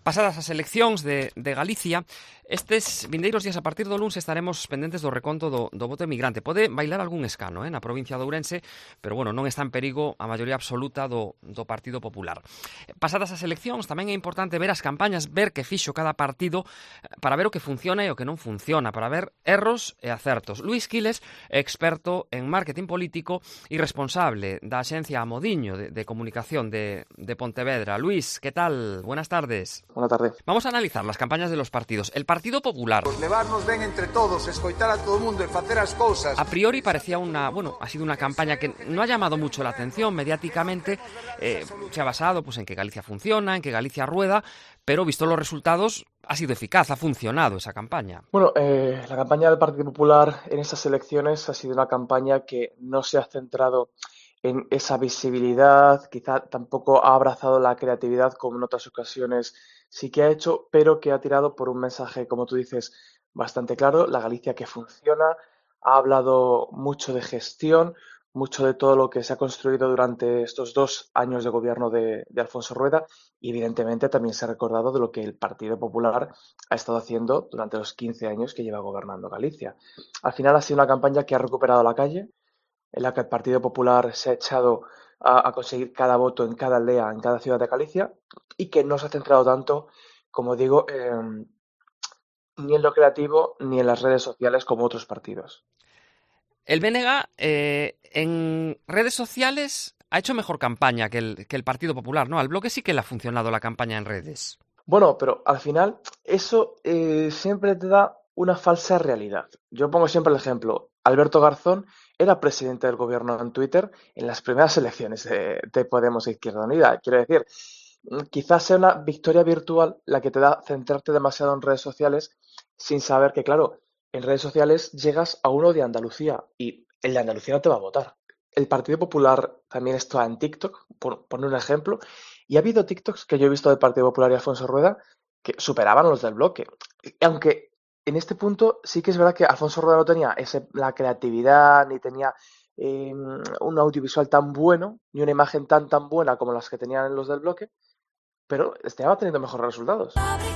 Pasadas as eleccións de Galicia, estes vindeiros días a partir do luns estaremos pendentes do reconto do voto emigrante. Pode bailar algún escano na provincia de Ourense, pero bueno, non está en perigo a maioría absoluta do Partido Popular. Pasadas as eleccións, tamén é importante ver as campañas, ver que fixo cada partido para ver o que funciona e o que non funciona, para ver erros e acertos. Luís Quiles, experto en marketing político e responsable da axencia Amodiño de comunicación de Pontevedra. Luís, ¿qué tal? Buenas tardes. Buenas tardes. Vamos a analizar las campañas de los partidos. El Partido Popular. Levarnos ben entre todos, escoitar a todo o mundo e facer as cousas. A priori parecía ha sido una campaña que no ha llamado mucho la atención mediáticamente. Se ha basado en que Galicia funciona, en que Galicia rueda, pero visto los resultados ha sido eficaz, ha funcionado esa campaña. Bueno, la campaña del Partido Popular en estas elecciones ha sido una campaña que no se ha centrado en esa visibilidad, quizá tampoco ha abrazado la creatividad como en otras ocasiones sí que ha hecho, pero que ha tirado por un mensaje, como tú dices, bastante claro, la Galicia que funciona, ha hablado mucho de gestión, mucho de todo lo que se ha construido durante estos 2 años de gobierno de Alfonso Rueda y evidentemente también se ha recordado de lo que el Partido Popular ha estado haciendo durante los 15 años que lleva gobernando Galicia. Al final ha sido una campaña que ha recuperado la calle, en la que el Partido Popular se ha echado a conseguir cada voto en cada aldea, en cada ciudad de Galicia, y que no se ha centrado tanto, como digo, ni en lo creativo ni en las redes sociales como otros partidos. El BNG en redes sociales ha hecho mejor campaña que el Partido Popular, ¿no? Al Bloque sí que le ha funcionado la campaña en redes. Bueno, pero al final eso siempre te da una falsa realidad. Yo pongo siempre el ejemplo. Alberto Garzón era presidente del gobierno en Twitter en las primeras elecciones de Podemos e Izquierda Unida. Quiero decir, quizás sea una victoria virtual la que te da centrarte demasiado en redes sociales sin saber que, claro, en redes sociales llegas a uno de Andalucía y el de Andalucía no te va a votar. El Partido Popular también está en TikTok, por poner un ejemplo, y ha habido TikToks que yo he visto del Partido Popular y Alfonso Rueda que superaban los del Bloque. Aunque en este punto sí que es verdad que Alfonso Rueda no tenía la creatividad, ni tenía un audiovisual tan bueno, ni una imagen tan buena como las que tenían los del Bloque, pero estaba teniendo mejores resultados.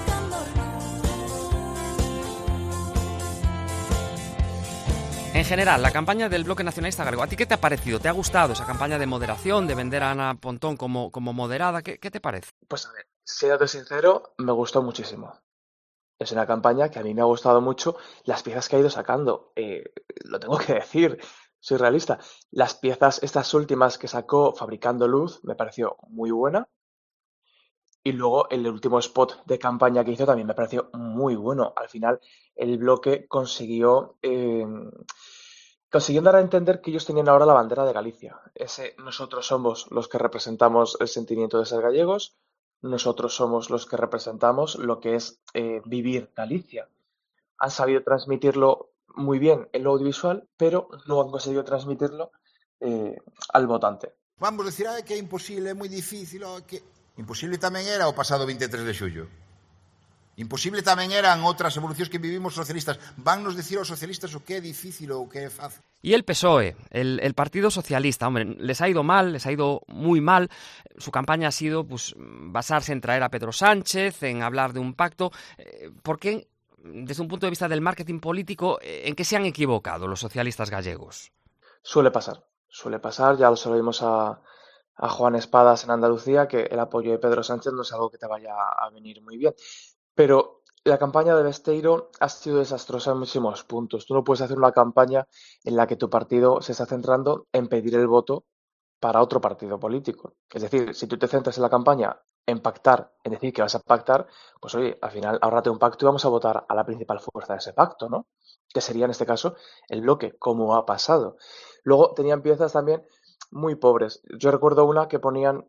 En general, la campaña del Bloque Nacionalista Galego, ¿a ti qué te ha parecido? ¿Te ha gustado esa campaña de moderación, de vender a Ana Pontón como moderada? ¿Qué te parece? Pues a ver, siéndote sincero, me gustó muchísimo. Es una campaña que a mí me ha gustado mucho las piezas que ha ido sacando. Lo tengo que decir, soy realista. Las piezas, estas últimas que sacó Fabricando Luz, me pareció muy buena. Y luego el último spot de campaña que hizo también me pareció muy bueno. Al final el Bloque consiguió dar a entender que ellos tenían ahora la bandera de Galicia. Nosotros somos los que representamos el sentimiento de ser gallegos, nosotros somos los que representamos lo que es vivir Galicia. Han sabido transmitirlo muy bien en lo audiovisual, pero no han conseguido transmitirlo al votante. Vamos decir que é imposible, é moi difícil, que imposible tamén era o pasado 23 de xullo. Imposible tamén eran outras evolucións que vivimos socialistas. Vannos decir aos socialistas o que é difícil ou o que é fácil. Y el PSOE, el Partido Socialista, hombre, les ha ido mal, les ha ido muy mal. Su campaña ha sido basarse en traer a Pedro Sánchez, en hablar de un pacto. ¿Por qué, desde un punto de vista del marketing político, en qué se han equivocado los socialistas gallegos? Suele pasar, ya lo vimos a Juan Espadas en Andalucía, que el apoyo de Pedro Sánchez no es algo que te vaya a venir muy bien. Pero la campaña de Besteiro ha sido desastrosa en muchísimos puntos. Tú no puedes hacer una campaña en la que tu partido se está centrando en pedir el voto para otro partido político. Es decir, si tú te centras en la campaña en pactar, en decir que vas a pactar, pues oye, al final ahórrate un pacto y vamos a votar a la principal fuerza de ese pacto, ¿no? Que sería en este caso el Bloque, como ha pasado. Luego tenían piezas también muy pobres. Yo recuerdo una que ponían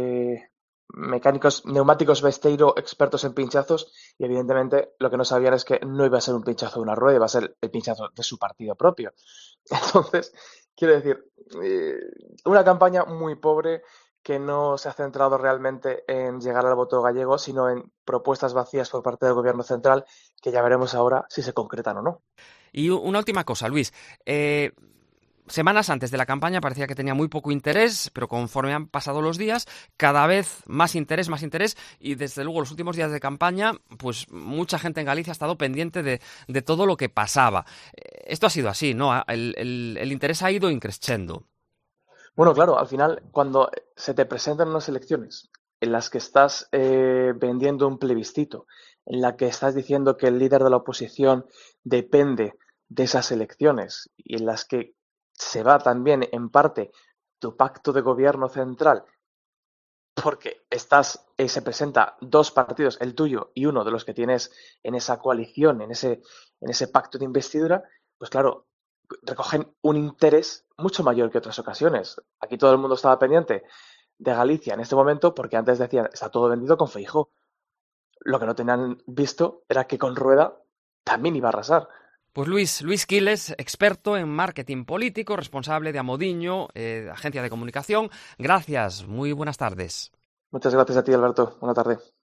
neumáticos Besteiro expertos en pinchazos y evidentemente lo que no sabían es que no iba a ser un pinchazo de una rueda, iba a ser el pinchazo de su partido propio. Entonces, quiero decir, una campaña muy pobre que no se ha centrado realmente en llegar al voto gallego, sino en propuestas vacías por parte del gobierno central, que ya veremos ahora si se concretan o no. Y una última cosa, Luis. semanas antes de la campaña parecía que tenía muy poco interés, pero conforme han pasado los días, cada vez más interés, y desde luego los últimos días de campaña, pues mucha gente en Galicia ha estado pendiente de todo lo que pasaba. Esto ha sido así, ¿no? El interés ha ido increciendo. Bueno, claro, al final, cuando se te presentan unas elecciones en las que estás vendiendo un plebiscito, en la que estás diciendo que el líder de la oposición depende de esas elecciones y en las que se va también en parte tu pacto de gobierno central, porque se presenta dos partidos, el tuyo y uno de los que tienes en esa coalición, en ese pacto de investidura, pues claro, recogen un interés mucho mayor que otras ocasiones. Aquí todo el mundo estaba pendiente de Galicia en este momento porque antes decían, está todo vendido con Feijóo. Lo que no tenían visto era que con Rueda también iba a arrasar. Pues Luis Quiles, experto en marketing político, responsable de Amodiño, agencia de comunicación. Gracias, muy buenas tardes. Muchas gracias a ti, Alberto. Buena tarde.